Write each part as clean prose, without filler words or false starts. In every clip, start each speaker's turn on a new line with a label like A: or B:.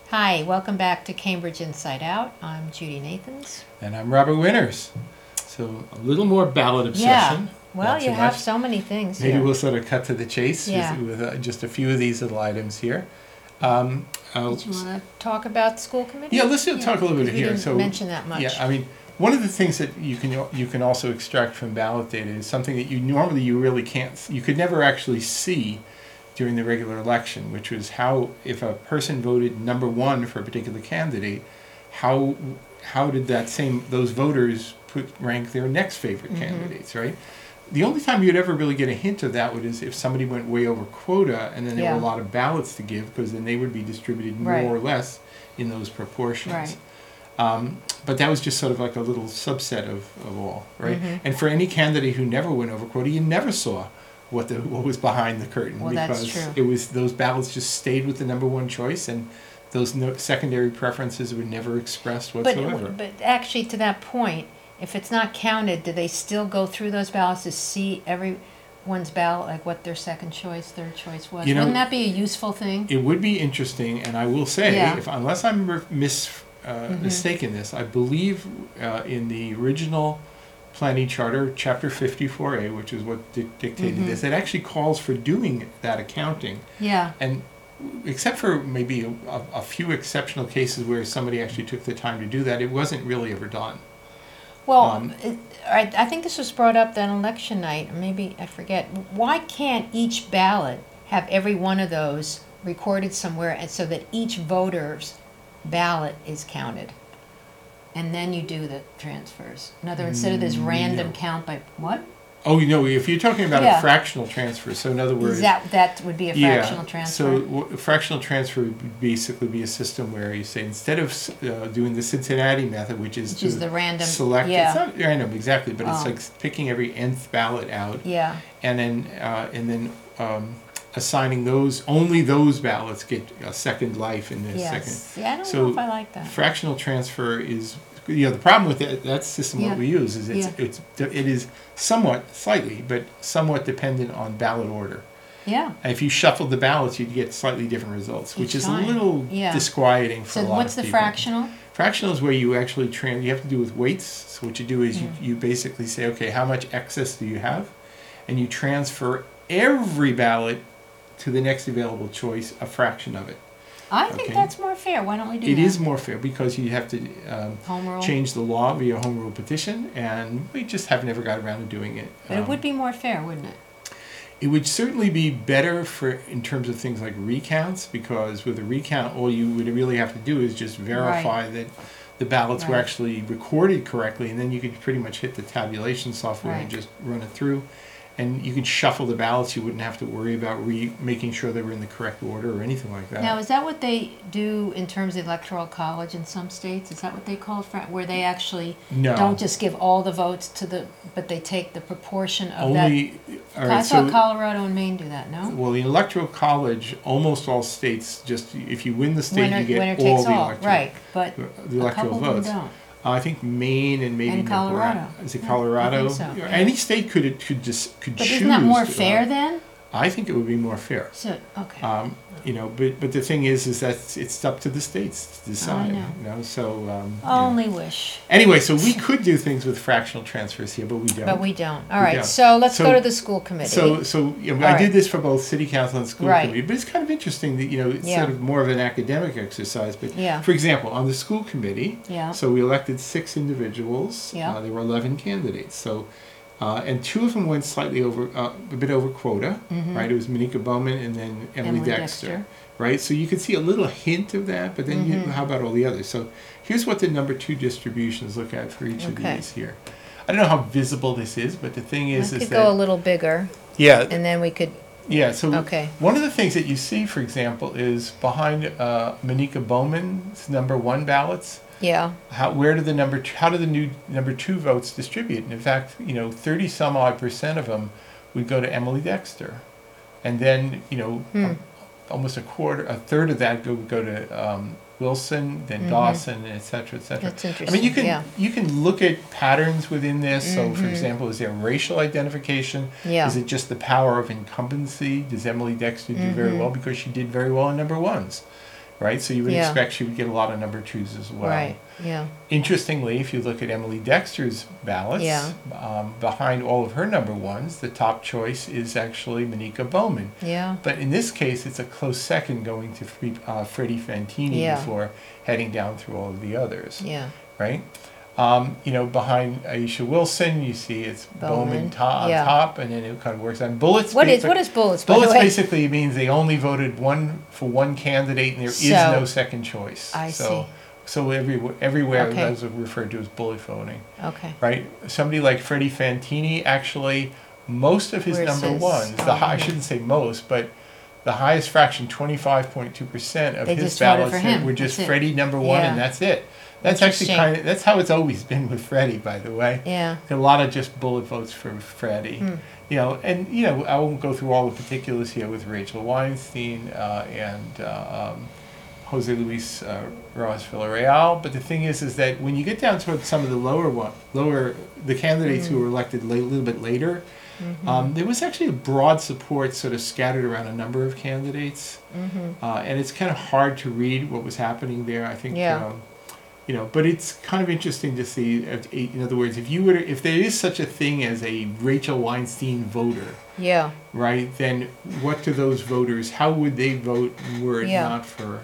A: Hi, welcome back to Cambridge Inside Out. I'm Judy Nathans.
B: And I'm Robert Winters. So a little more ballot obsession.
A: Well,
B: Not
A: you
B: too
A: have
B: much.
A: so many things
B: Maybe
A: here.
B: we'll sort of cut to the chase
A: Yeah.
B: with just a few of these little items here.
A: Did you want to talk about school committee?
B: Yeah, let's talk a little bit
A: We
B: here.
A: didn't mention that much.
B: Yeah, I mean, one of the things that you can also extract from ballot data is something that you really can't. You could never actually see during the regular election, which was how, if a person voted number one for a particular candidate, how did those voters rank their next favorite candidates, right? The only time you'd ever really get a hint of that is if somebody went way over quota, and then there were a lot of ballots to give, because then they would be distributed more or less in those proportions.
A: Right.
B: But that was just sort of like a little subset of all, right? And for any candidate who never went over quota, you never saw what was behind the curtain,
A: Well,
B: because
A: that's true.
B: it was those ballots just stayed with the number one choice, and those secondary preferences were never expressed whatsoever.
A: But actually, to that point, if it's not counted, do they still go through those ballots to see everyone's ballot, like what their second choice, third choice was? Wouldn't that be a useful thing?
B: It would be interesting, and I will say, unless I'm mistaken this, I believe in the original planning charter, chapter 54A, which is what dictated this, it actually calls for doing that accounting.
A: Yeah.
B: And except for maybe a few exceptional cases where somebody actually took the time to do that, it wasn't really ever done.
A: Well, I think this was brought up on election night, or maybe I forget. Why can't each ballot have every one of those recorded somewhere, and so that each voter's ballot is counted? And then you do the transfers. In other words, instead of this random count by what?
B: Oh, if you're talking about a fractional transfer, so in other words...
A: That would be a fractional transfer?
B: So a fractional transfer would basically be a system where you say, instead of doing the Cincinnati method, which is
A: the random...
B: select... It's not random, exactly, but it's like picking every nth ballot out.
A: Yeah.
B: And then assigning only those ballots get a second life in this second.
A: Yeah, I don't know if I like that.
B: Fractional transfer is... the problem with that system, what we use, is it is slightly dependent on ballot order.
A: Yeah.
B: And if you shuffled the ballots, you'd get slightly different results, which is a little disquieting for a lot of people.
A: So what's the fractional?
B: Fractional is where you actually you have to do with weights. So what you do is you basically say, okay, how much excess do you have? And you transfer every ballot to the next available choice, a fraction of it.
A: I think that's more fair. Why don't we do that?
B: It is more fair because you have to
A: home rule.
B: Change the law via home rule petition, and we just have never got around to doing it.
A: But it would be more fair, wouldn't it?
B: It would certainly be better in terms of things like recounts, because with a recount, all you would really have to do is just verify that the ballots were actually recorded correctly, and then you could pretty much hit the tabulation software and just run it through. And you could shuffle the ballots. You wouldn't have to worry about making sure they were in the correct order or anything like that.
A: Now, is that what they do in terms of electoral college in some states? Is that what they call it, where they actually don't just give all the votes but they take the proportion of that? I thought Colorado and Maine do that, no?
B: Well, the electoral college, almost all states, just if you win the state, you get
A: winner
B: all
A: takes
B: the
A: all.
B: electoral,
A: Right, but
B: the electoral votes.
A: Don't.
B: I think Maine and maybe
A: Colorado.
B: Is it Colorado?
A: I think so,
B: Any state could choose.
A: But isn't that more fair then?
B: I think it would be more fair.
A: So okay.
B: But the thing is that it's up to the states to decide.
A: I know.
B: So
A: only wish.
B: Anyway, so we could do things with fractional transfers here, but we don't.
A: All right. So let's go to the school committee.
B: So I did this for both city council and school committee, but it's kind of interesting that it's sort of more of an academic exercise. But for example, on the school committee, so we elected 6 individuals. There were 11 candidates. So. And 2 of them went slightly over, a bit over quota, right? It was Monica Bowman and then Emily Dexter, right? So you could see a little hint of that, but then how about all the others? So here's what the number 2 distributions look at for each of these here. I don't know how visible this is, but the thing is
A: we could
B: that...
A: go a little bigger.
B: Yeah.
A: And then we could...
B: Yeah, so one of the things that you see, for example, is behind Monica Bowman's number 1 ballots, how do the new number 2 votes distribute? And in fact, 30 some odd % of them would go to Emily Dexter, and then almost a third of that would go to Wilson, then Dawson, et cetera, et cetera.
A: That's interesting.
B: I mean, you can look at patterns within this. So, for example, is there racial identification? Is it just the power of incumbency? Does Emily Dexter do very well because she did very well in number 1s? right? So you would expect she would get a lot of number 2s as well.
A: Right, yeah.
B: Interestingly, if you look at Emily Dexter's ballots, behind all of her number 1s, the top choice is actually Monica Bowman.
A: Yeah.
B: But in this case, it's a close second going to Freddie Fantini before heading down through all of the others.
A: Yeah.
B: Right? Behind Aisha Wilson, you see it's Bowman on top, and then it kind of works on bullets.
A: What is bullets?
B: Bullets basically means they only voted for one candidate, and there is no second choice.
A: I see.
B: So everywhere that's referred to as bullet voting.
A: Okay.
B: Right. Somebody like Freddie Fantini, actually, most of his number 1s, I shouldn't say most, but the highest fraction, 25.2% of his ballots were just Freddie number 1, and that's it. That's actually that's how it's always been with Freddie, by the way.
A: Yeah.
B: A lot of just bullet votes for Freddie. I won't go through all the particulars here with Rachel Weinstein and Jose Luis Rojas Villarreal, but the thing is that when you get down to some of the the candidates who were elected a little bit later, there was actually a broad support sort of scattered around a number of candidates, and it's kind of hard to read what was happening there. I think. But it's kind of interesting to see. In other words, if there is such a thing as a Rachel Weinstein voter, right? Then what do those voters? How would they vote were it not for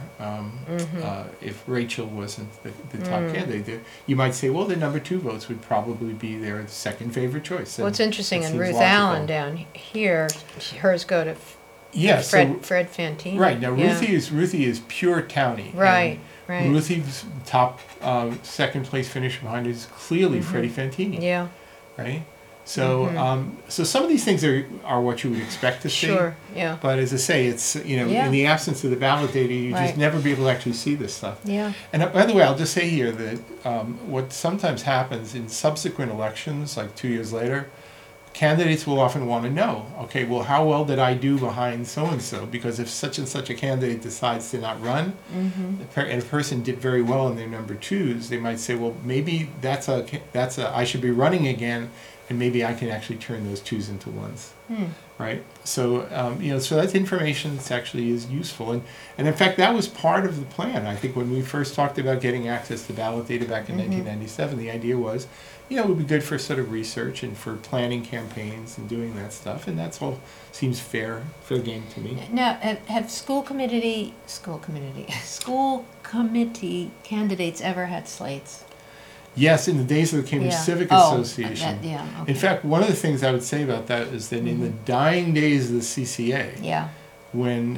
B: if Rachel wasn't the top candidate? You might say, well, the number 2 votes would probably be their second favorite choice.
A: Well, it's interesting. And Ruth Allen down here, hers go to Fred Fantini.
B: Right now, Ruthie is pure townie.
A: Right.
B: Ruthie's top second place finish behind is clearly Freddie Fantini.
A: Yeah.
B: Right? So so some of these things are what you would expect to see.
A: Sure, yeah.
B: But as I say, it's, in the absence of the ballot data, you just never be able to actually see this stuff.
A: Yeah.
B: And by the way, I'll just say here that what sometimes happens in subsequent elections, like 2 years later, candidates will often want to know, okay, well, how well did I do behind so-and-so? Because if such and such a candidate decides to not run, and a person did very well in their number 2s, they might say, well, maybe that's I should be running again, and maybe I can actually turn those 2s into 1s, right? So, so that's information that actually is useful. And in fact, that was part of the plan. I think when we first talked about getting access to ballot data back in 1997, the idea was, it would be good for sort of research and for planning campaigns and doing that stuff, and that's all seems fair game to me.
A: Now, have school committee candidates ever had slates?
B: Yes, in the days of the Cambridge Civic Association.
A: Okay.
B: In fact, one of the things I would say about that is that in the dying days of the CCA, when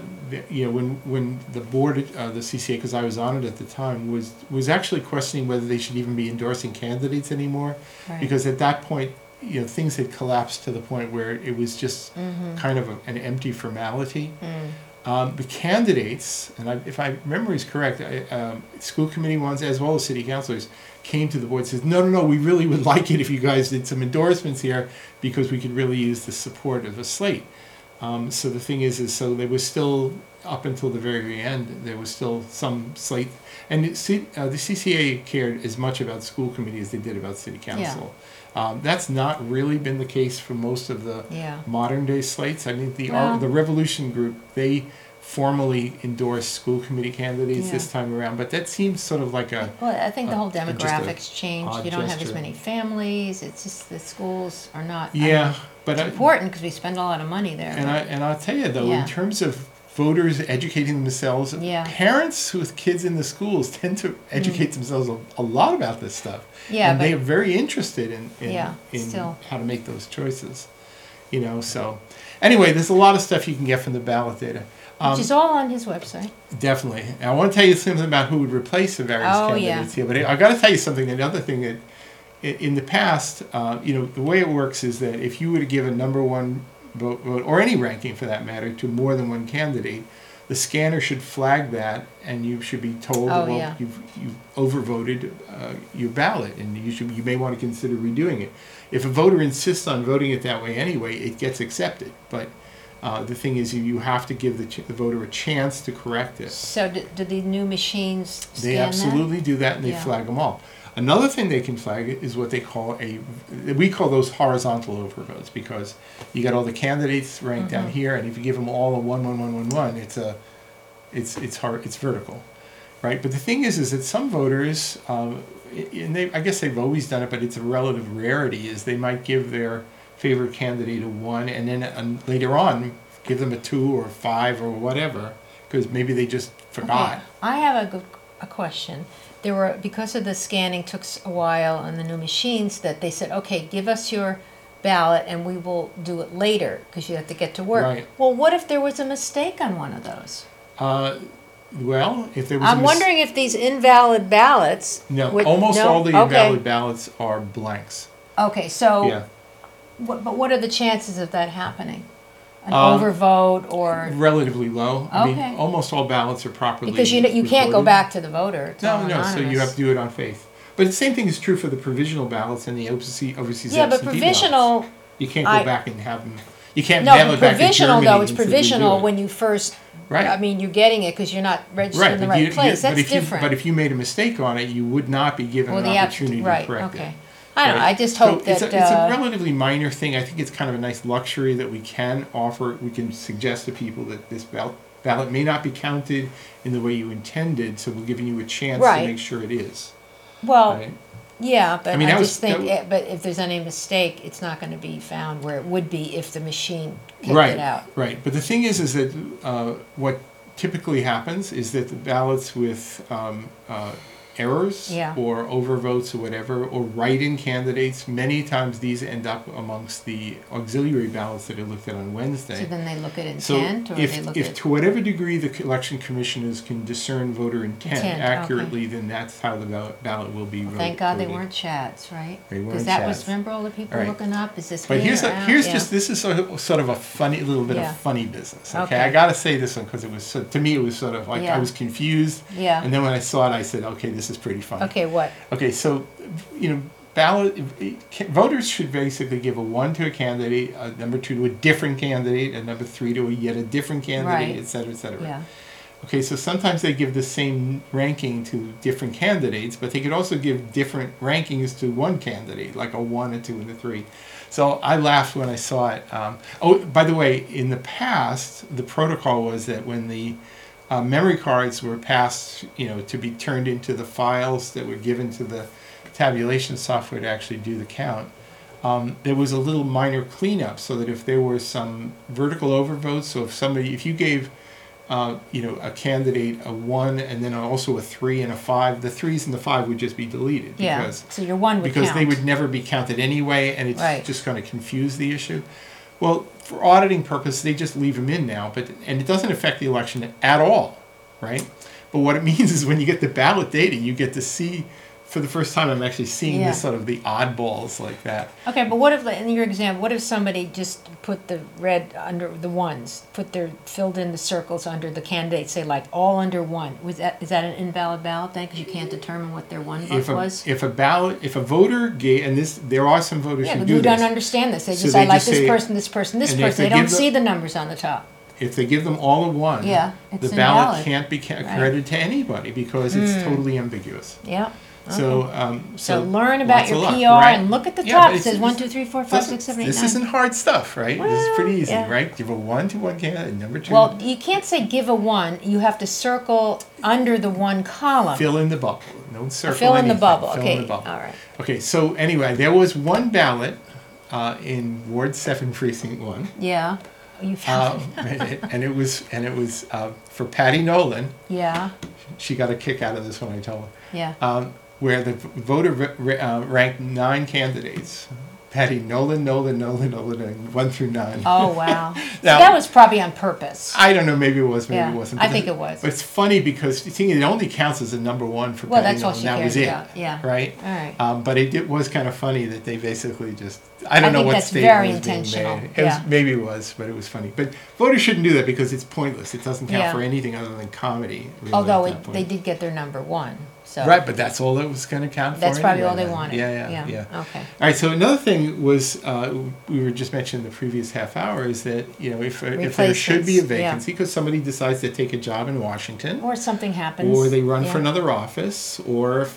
B: when the board, the CCA, because I was on it at the time, was actually questioning whether they should even be endorsing candidates anymore, because at that point, things had collapsed to the point where it was just kind of an empty formality. The candidates, and if my memory is correct, school committee ones as well as city councilors came to the board and said, no, we really would like it if you guys did some endorsements here, because we could really use the support of a slate. So the thing is so there was still, up until the very end, there was still some slate. And the CCA cared as much about school committee as they did about city council. That's not really been the case for most of the modern day slates. I mean, the Revolution Group, they formally endorsed school committee candidates this time around, but that seems sort of like
A: Well, I think the whole demographics changed. You don't have as many families. It's just the schools are not.
B: But
A: it's important because we spend a lot of money there.
B: And I'll tell you though, in terms of voters educating themselves, parents with kids in the schools tend to educate themselves a lot about this stuff. And they are very interested in how to make those choices. So anyway, there's a lot of stuff you can get from the ballot data.
A: Which is all on his website.
B: Definitely. And I want to tell you something about who would replace the various candidates here. But I got to tell you something. Another thing that in the past, the way it works is that if you were to give a number 1 vote, or any ranking for that matter, to more than one candidate, the scanner should flag that, and you should be told, you've overvoted your ballot, and you may want to consider redoing it. If a voter insists on voting it that way anyway, it gets accepted. But the thing is, you have to give the voter a chance to correct it.
A: So do the new machines scan
B: They absolutely do that, and they flag them all. Another thing they can flag is what they call we call those horizontal overvotes, because you got all the candidates ranked down here, and if you give them all a 1, 1, 1, 1, 1, it's hard. It's vertical, right? But the thing is that some voters, and I guess they've always done it, but it's a relative rarity. Is they might give their favorite candidate a 1, and then later on give them a 2 or a 5 or whatever, because maybe they just forgot.
A: Okay. I have a question. There were, because of the scanning took a while on the new machines, that they said, okay, give us your ballot and we will do it later because you have to get to work.
B: Right.
A: Well, what if there was a mistake on one of those?
B: Well, if there was
A: I'm wondering if these invalid ballots...
B: No, almost all the invalid ballots are blanks.
A: Okay, so...
B: Yeah.
A: But what are the chances of that happening? An overvote or...
B: Relatively low. I mean, almost all ballots are properly
A: because you can't go back to the voter. It's
B: no, so you have to do it on faith. But the same thing is true for the provisional ballots and the overseas
A: yeah, but provisional...
B: ballots. You can't go back and have them... You can't mail it back to Germany.
A: No, provisional, though, it's provisional when you first...
B: Right.
A: I mean, you're getting it because you're not registered in the right place. That's different.
B: But if you made a mistake on it, you would not be given an opportunity to correct it.
A: I don't know. I just hope that...
B: It's a relatively minor thing. I think it's kind of a nice luxury that we can offer. We can suggest to people that this ballot may not be counted in the way you intended, so we're giving you a chance to make sure it is.
A: Well, yeah, but I just think but if there's any mistake, it's not going to be found where it would be if the machine kicked it out.
B: Right. But the thing is that what typically happens is that the ballots with errors or overvotes or whatever, or write-in candidates, many times these end up amongst the auxiliary ballots that are looked at on Wednesday.
A: So then they look at intent?
B: So if to whatever degree the election commissioners can discern voter intent accurately, then that's how the ballot will be voted.
A: Thank God they weren't chats, right?
B: They weren't
A: because that was, remember all the people looking up, is this
B: But here's this is sort of a funny little bit of funny business. Okay, I got to say this one because it was to me it was sort of like I was confused.
A: Yeah.
B: And then when I saw it, I said, okay, this is pretty funny.
A: Okay, what?
B: Okay, so, voters should basically give a 1 to a candidate, a number 2 to a different candidate, a number 3 to yet a different candidate, et cetera, et cetera.
A: Yeah.
B: Okay, so sometimes they give the same ranking to different candidates, but they could also give different rankings to one candidate, like a 1, a 2, and a 3. So I laughed when I saw it. By the way, in the past, the protocol was that when the memory cards were passed, to be turned into the files that were given to the tabulation software to actually do the count. There was a little minor cleanup so that if there were some vertical overvotes, so if you gave, a candidate a 1 and then also a 3 and a 5, the 3s and the 5 would just be deleted.
A: So your 1 would
B: because
A: count.
B: They would never be counted anyway, and it's just going to confuse the issue. Well, for auditing purposes, they just leave them in now, and it doesn't affect the election at all, right? But what it means is when you get the ballot data, you get to see, for the first time, I'm actually seeing this sort of the oddballs like that.
A: Okay, but what if, in your example, what if somebody just put the red under the 1s, filled in the circles under the candidates, say like all under 1? Is that an invalid ballot then, because you can't determine what their 1 vote was?
B: If a voter gave, and there are some voters who do this.
A: don't understand this. They just, I like this person, this person, this person. They don't see the numbers on the top.
B: If they give them all a 1, the ballot can't be credited to anybody because it's totally ambiguous.
A: Yeah.
B: Okay.
A: So learn about your PR and look at the top. It says 1, 2, 3, 4, 5, 6, 7, 8, 9.
B: This isn't hard stuff, right? This is pretty easy, right? Give a 1 to one candidate, number 2.
A: Well, you can't say give a 1. You have to circle under the 1 column.
B: Fill in the bubble. Don't circle
A: Fill
B: anything.
A: in the bubble.
B: Fill
A: Okay.
B: in the bubble.
A: All right.
B: Okay. So anyway, there was one ballot in Ward 7, Precinct 1.
A: Yeah. You found it.
B: and it was for Patty Nolan.
A: Yeah.
B: She got a kick out of this when I told her.
A: Yeah.
B: Where the voter ranked 9 candidates. Patty Nolan, 1 through 9.
A: Oh, wow. So that was probably on purpose.
B: I don't know, maybe it was, maybe it wasn't.
A: I think it was.
B: But it's funny because it only counts as a number 1 for Patty Nolan. That was it.
A: Yeah.
B: Right?
A: All right.
B: But it was kind of funny that they basically just, I don't know what statement was being made. Maybe it was, but it was funny. But voters shouldn't do that because it's pointless. It doesn't count for anything other than comedy. Really,
A: although they did get their number 1. So.
B: Right, but that's all it was going to count for.
A: That's probably
B: anyway,
A: all they wanted.
B: Yeah.
A: Okay.
B: All right. So another thing was we were just mentioning the previous half hour is that if there should be a vacancy because somebody decides to take a job in Washington,
A: or something happens,
B: or they run for another office, or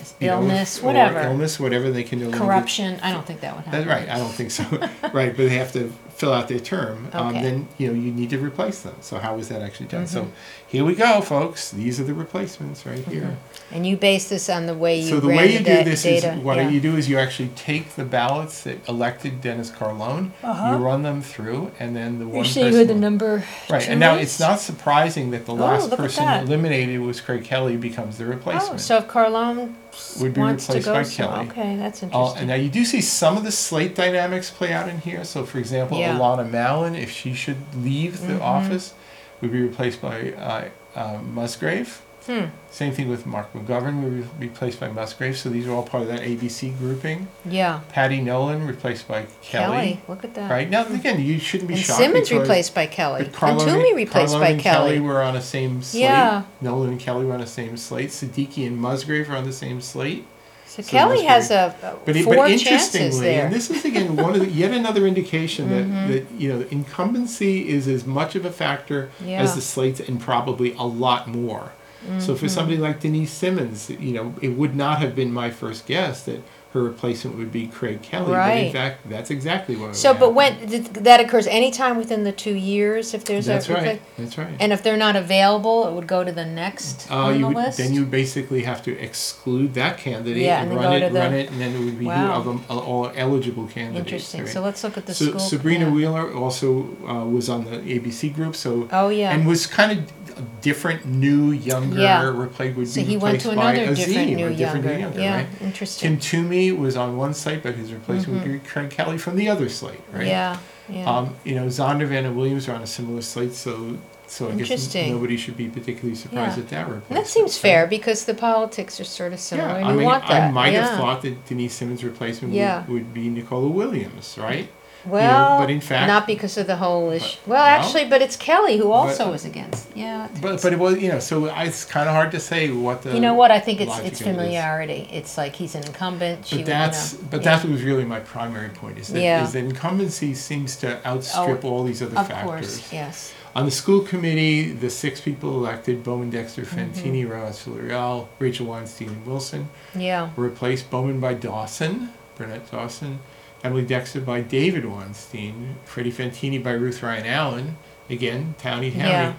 A: whatever
B: they can.
A: Corruption. I don't think that would happen.
B: That's right. I don't think so. Right, but they have to fill out their term, then you need to replace them. So how is that actually done? So here we go, folks. These are the replacements right here.
A: And you base this on the way you
B: So the way you do this is you do is you actually take the ballots that elected Dennis Carlone, you run them through, and then the one person.
A: You see who the number.
B: Right, and now it's not surprising that the last person eliminated was Craig Kelly becomes the replacement.
A: Oh, so if Carlone
B: would be replaced by Kelly.
A: Okay, that's interesting.
B: And now you do see some of the slate dynamics play out in here. So, for example, Alana Mallon, if she should leave the office, would be replaced by Musgrave. Same thing with Mark McGovern, would be replaced by Musgrave. So these are all part of that ABC grouping.
A: Yeah.
B: Patty Nolan replaced by Kelly.
A: Look at that.
B: Right now, again, you shouldn't be shocked.
A: Simmons replaced by Kelly. And Toomey replaced by
B: and Kelly were on the same slate.
A: Yeah.
B: Nolan and Kelly were on the same slate. Siddiqui and Musgrave are on the same slate.
A: So Kelly has four chances there.
B: And this is again yet another indication that incumbency is as much of a factor as the slates, and probably a lot more. So for somebody like Denise Simmons, it would not have been my first guess that her replacement would be Craig Kelly.
A: Right.
B: But in fact, that's exactly what.
A: So, but when that occurs anytime within the 2 years, if there's
B: That's right.
A: And if they're not available, it would go to the next on the list.
B: Then you basically have to exclude that candidate
A: and
B: run it, and then it would be all eligible candidates.
A: Interesting.
B: Right?
A: So let's look at the school.
B: Sabrina Wheeler also was on the ABC group. So and was kind of different, new, younger. Would be replaced by Azim,
A: new, younger.
B: Right?
A: Interesting.
B: Tim Toomey was on one slate, but his replacement would be Craig Kelly from the other slate, right?
A: Yeah.
B: Zondervan and Williams are on a similar slate, so I guess nobody should be particularly surprised at that replacement.
A: And that seems fair because the politics are sort of similar.
B: Yeah,
A: and want that.
B: I might have thought that Denise Simmons' replacement would be Nicola Williams, right?
A: Well,
B: but in fact,
A: not because of the whole issue. But it's Kelly who also was against. Yeah.
B: But it was so it's kind of hard to say what the.
A: I think it's familiarity. It's like he's an incumbent.
B: But that was really my primary point. Is that incumbency seems to outstrip all these other factors. Of course,
A: yes.
B: On the school committee, the 6 people elected, Bowman, Dexter, Fantini, Rojas Villarreal, Rachel Weinstein, and Wilson, were replaced. Bowman by Burnett Dawson. Emily Dexter by David Weinstein, Freddie Fantini by Ruth Ryan Allen, again, Townie.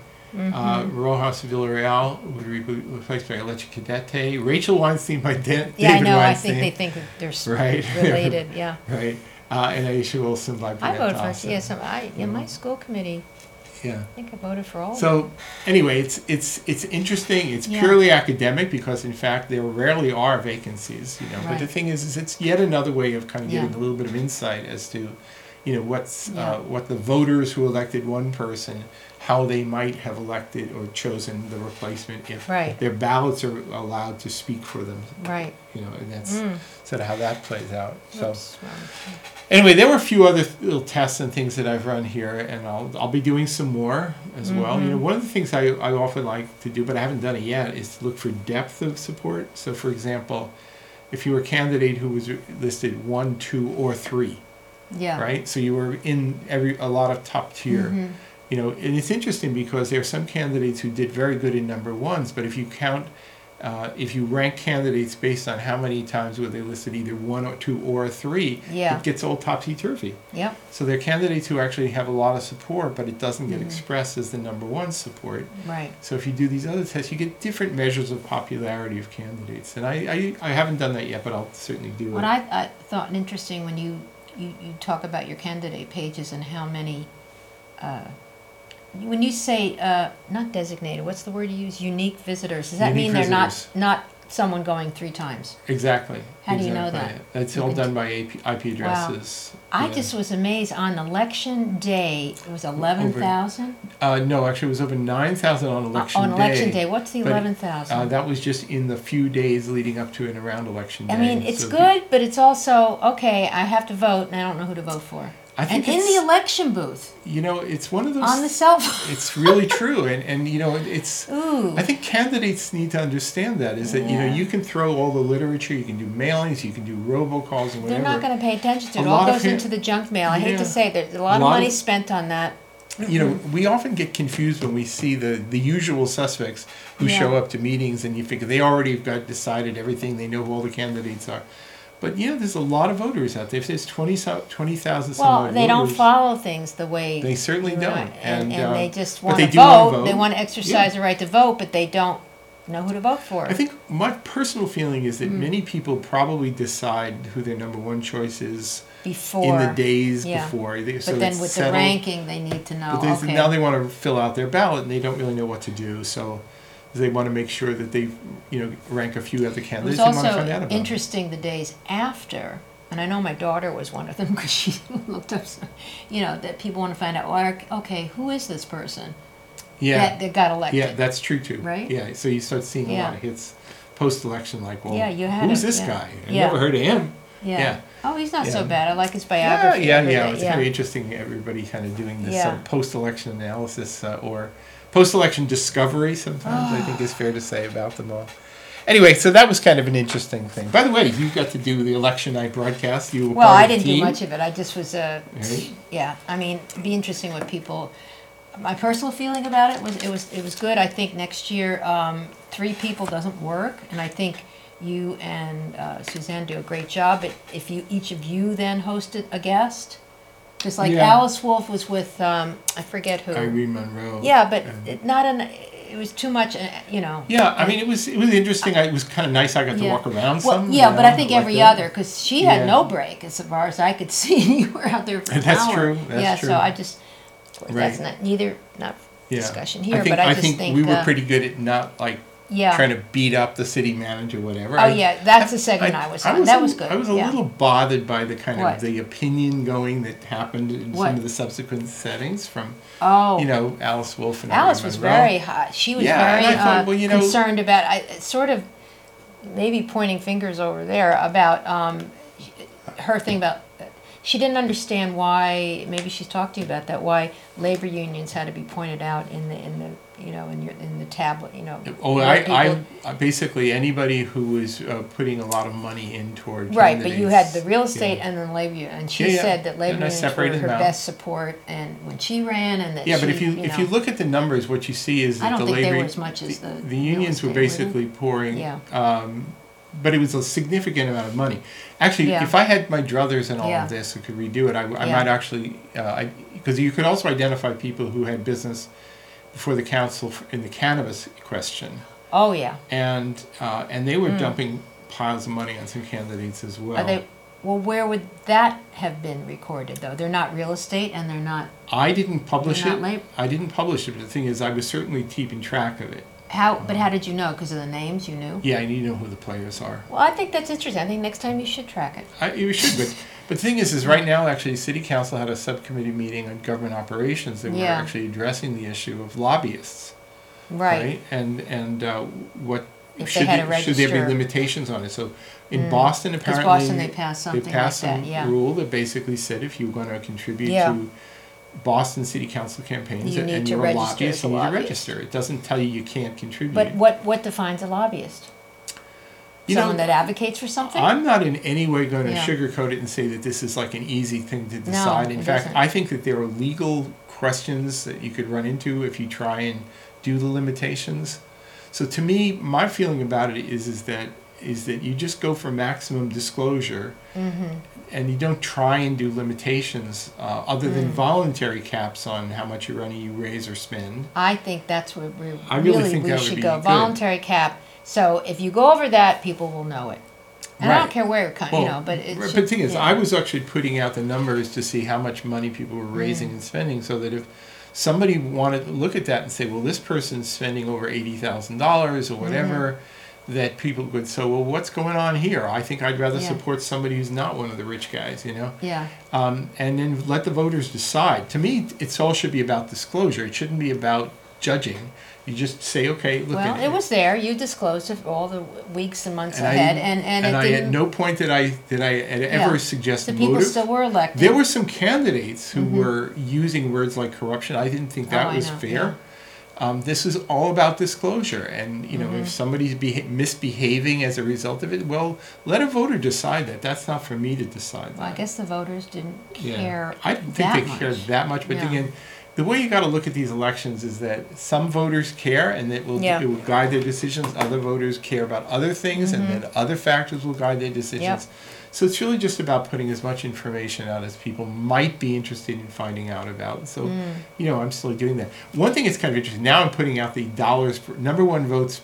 B: Rojas Villarreal would be replaced by Alecha Cadete, Rachel Weinstein by David Weinstein.
A: I think they think that they're related, Right.
B: And Aisha Wilson by Burnett Dawson.
A: I voted for my school committee.
B: Yeah.
A: I think I voted for all of them.
B: So, anyway, it's interesting. It's purely academic because, in fact, there rarely are vacancies, Right. But the thing is it's yet another way of kind of giving a little bit of insight as to, what the voters who elected one person, how they might have elected or chosen the replacement if their ballots are allowed to speak for them.
A: Right.
B: And that's sort of how that plays out. So. Anyway, there were a few other little tests and things that I've run here, and I'll be doing some more as well. One of the things I often like to do, but I haven't done it yet, is to look for depth of support. So, for example, if you were a candidate who was listed 1, 2, or 3, right? So you were in a lot of top tier. And it's interesting because there are some candidates who did very good in number ones, but if you count. If you rank candidates based on how many times were they listed either 1 or 2 or 3, it gets all topsy-turvy.
A: Yeah.
B: So there are candidates who actually have a lot of support, but it doesn't get expressed as the number 1 support.
A: Right.
B: So if you do these other tests, you get different measures of popularity of candidates. And I haven't done that yet, but I'll certainly do it.
A: What I thought interesting when you talk about your candidate pages and how many... when you say not designated, what's the word you use? Unique visitors. Does that mean they're not someone going 3 times?
B: Exactly.
A: How do you know that?
B: That's all done by IP addresses.
A: Wow. I just was amazed. On election day, it was 11,000?
B: No, actually it was over 9,000 on election day.
A: On election day. What's the 11,000?
B: That was just in the few days leading up to and around election day.
A: I mean, it's good, but it's also, okay, I have to vote, and I don't know who to vote for. And in the election booth.
B: It's one of those...
A: On the cell phone.
B: It's really true. And it's... Ooh. I think candidates need to understand that, is that, you can throw all the literature, you can do mailings, you can do robocalls and whatever.
A: They're not going to pay attention to it. It all goes into the junk mail. I hate to say it. There's a lot of money spent on that.
B: We often get confused when we see the usual suspects who show up to meetings and you figure they already have got decided everything. They know who all the candidates are. But there's a lot of voters out there. If there's 20,000
A: well, they don't follow things the way
B: they certainly don't,
A: and they just want to vote. They want to exercise the right to vote, but they don't know who to vote for.
B: I think my personal feeling is that many people probably decide who their number one choice is
A: before
B: in the days before.
A: So but then with the ranking, they need to know.
B: But now they want to fill out their ballot, and they don't really know what to do. So they want to make sure that they, rank a few other candidates.
A: It was also
B: and want to find out about
A: interesting the days after, and I know my daughter was one of them because she looked up, that people want to find out. Well, okay, who is this person?
B: Yeah,
A: that got elected.
B: Yeah, that's true too.
A: Right.
B: Yeah, so you start seeing a lot of hits post-election, like, well,
A: who's
B: this guy? I never heard of him.
A: Yeah. Oh, he's not so bad. I like his biography.
B: Yeah. It's kind of interesting. Everybody kind of doing this post-election analysis or post-election discovery. Sometimes I think is fair to say about them all. Anyway, so that was kind of an interesting thing. By the way, you got to do the election night broadcast. You were
A: I didn't do much of it. I just was right? I mean, it'd be interesting what people. My personal feeling about it was good. I think next year 3 people doesn't work, and I think you and Suzanne do a great job. But if each of you then hosted a guest, just like Alice Wolf was with I forget who.
B: Irene Monroe.
A: Yeah, but it was too much,
B: Yeah, I mean it was interesting. It was kind of nice. I got to walk around some.
A: Yeah, but I think every other because she had no break as far as I could see. You were out there for an hour.
B: That's true. That's true.
A: So I just.
B: Right.
A: That's not discussion here, but I just think
B: we were pretty good at not trying to beat up the city manager or whatever.
A: Oh, that's the segment I was on. That was good.
B: I was a little bothered by the kind of the opinion going that happened in some of the subsequent settings from Alice Wolf and
A: Alice was very hot. She was very concerned about sort of maybe pointing fingers over there about her thing about. She didn't understand why. Maybe she's talked to you about that. Why labor unions had to be pointed out in the tablet.
B: I basically anybody who was putting a lot of money in toward
A: right, but you had the real estate and then labor union, and she said that labor unions were her best support, and when she ran, and that
B: but if you look at the numbers, what you see is that
A: I don't
B: the
A: think
B: labor
A: they were as much as
B: the unions were basically pouring. But it was a significant amount of money. Actually, if I had my druthers in all of this and could redo it, I might actually, because you could also identify people who had business before the council in the cannabis question.
A: Oh yeah.
B: And they were dumping piles of money on some candidates as well.
A: Well, where would that have been recorded though? They're not real estate, and they're not.
B: I didn't publish it. I didn't publish it, but the thing is, I was certainly keeping track of it.
A: But how did you know? Because of the names, you knew?
B: Yeah, you know who the players are.
A: Well, I think that's interesting. I think next time you should track it.
B: You should, but the thing is right now, actually, City Council had a subcommittee meeting on government operations that were actually addressing the issue of lobbyists. Right. And what should there be limitations on it? So in Boston, apparently,
A: Boston, they passed something
B: they passed
A: like
B: some
A: that,
B: rule that basically said if you're going to contribute to Boston City Council campaigns and you're a lobbyist, you need to register. It doesn't tell you can't contribute.
A: But what defines a lobbyist? Someone that advocates for something?
B: I'm not in any way going to sugarcoat it and say that this is like an easy thing to decide.
A: No,
B: in fact, I think that there are legal questions that you could run into if you try and do the limitations. So to me, my feeling about it is that you just go for maximum disclosure. And you don't try and do limitations other than voluntary caps on how much money you raise or spend.
A: I think that's where we
B: think
A: should go. Voluntary cap. So if you go over that, people will know it. And I don't care where it but it's.
B: But the thing is, I was actually putting out the numbers to see how much money people were raising and spending, so that if somebody wanted to look at that and say, well, this person's spending over $80,000 or whatever. That people would say, well, what's going on here? I think I'd rather support somebody who's not one of the rich guys,
A: Yeah.
B: And then let the voters decide. To me, it all should be about disclosure. It shouldn't be about judging. You just say, okay, look.
A: Well, it was there. You disclosed it all the weeks and months ahead, and I
B: at no point did I ever suggest
A: the people still were elected.
B: There were some candidates who were using words like corruption. I didn't think that was fair. Yeah. This is all about disclosure, and if somebody's misbehaving as a result of it, well, let a voter decide that. That's not for me to decide.
A: Well, I guess the voters didn't care.
B: I didn't think they cared that much, but again, the way you got to look at these elections is that some voters care, and it will guide their decisions. Other voters care about other things, and then other factors will guide their decisions. So it's really just about putting as much information out as people might be interested in finding out about. So, I'm still doing that. One thing that's kind of interesting, now I'm putting out the dollars per number one vote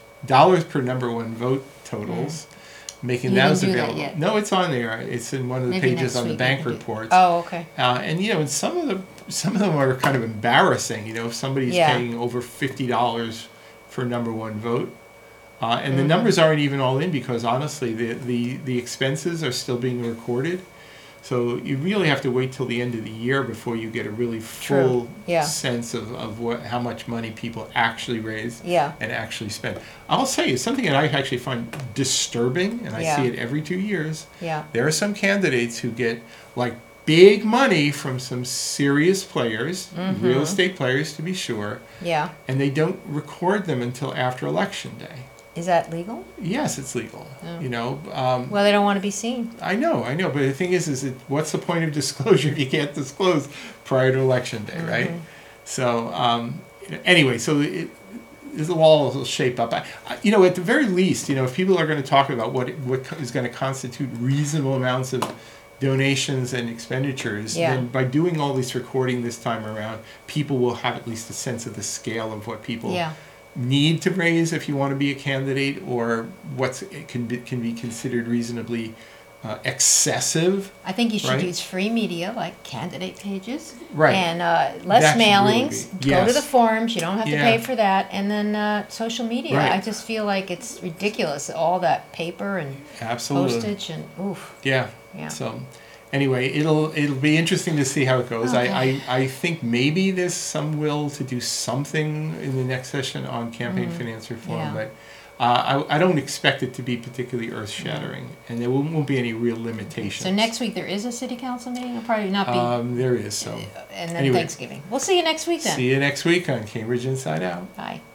B: totals, making those available. No, it's on there. It's in one of the pages on the bank reports.
A: Oh, okay.
B: And some of them are kind of embarrassing. If somebody's paying over $50 for number one vote. And the numbers aren't even all in because honestly, the expenses are still being recorded. So you really have to wait till the end of the year before you get a really full sense of how much money people actually raise and actually spend. I'll tell you something that I actually find disturbing, and I see it every 2 years. There are some candidates who get like big money from some serious players, real estate players to be sure, and they don't record them until after Election Day.
A: Is that legal?
B: Yes, it's legal.
A: Oh. Well, they don't want to be seen.
B: I know. But the thing is what's the point of disclosure if you can't disclose prior to Election Day, right? So, anyway, the wall will shape up. At the very least, if people are going to talk about what is going to constitute reasonable amounts of donations and expenditures, then by doing all this recording this time around, people will have at least a sense of the scale of what people need to raise if you want to be a candidate, or what can be considered reasonably excessive.
A: I think you should use free media like candidate pages, and less mailings. Really go to the forums. You don't have to pay for that, and then social media. I just feel like it's ridiculous, all that paper and postage and oof. Yeah.
B: So. Anyway, it'll be interesting to see how it goes. Okay. I think maybe there's some will to do something in the next session on campaign finance reform, but I don't expect it to be particularly earth-shattering, and there won't be any real limitations.
A: So next week there is a city council meeting? It'll probably not be.
B: There is. So
A: and then Thanksgiving. We'll see you next week then.
B: See you next week on Cambridge Inside Out.
A: Bye.